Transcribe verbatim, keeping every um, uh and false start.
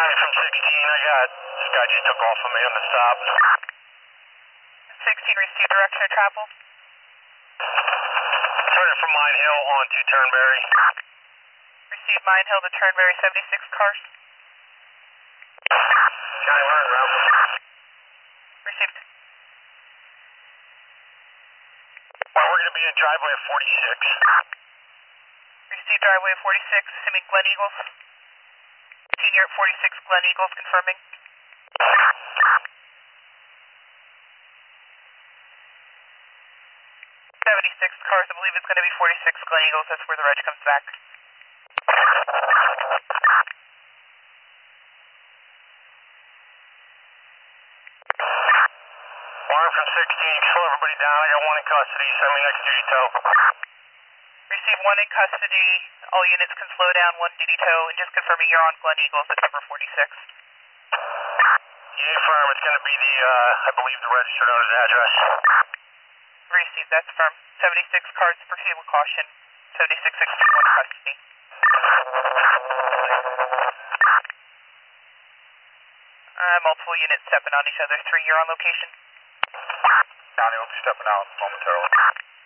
County from sixteen, I got, this guy just took off of me on the stop. sixteen, receive direction of travel. Turning from Mine Hill on to Turnberry. Receive Mine Hill to Turnberry, seventy-six cars. County line route. Received. Well, we're going to be in driveway of forty-six. Receive driveway of forty-six, assuming Glen Eagles. Senior at forty-six, Glen Eagles, confirming. seventy-six cars, I believe it's going to be forty-six Glen Eagles, that's where the reg comes back. Warren from sixteen, slow everybody down, I got one in custody, send me next duty tow. Receive one in custody, all units can slow down, one duty tow, and just confirming you're on Glen Eagles at number forty-six. Yeah, firm, it's going to be the, uh, I believe the registered owner's address. Received, that's firm. seventy-six cars, proceed with caution. seventy-six sixteen, one in custody. Uh, multiple units stepping on each other, three, you're on location. County will be stepping out momentarily.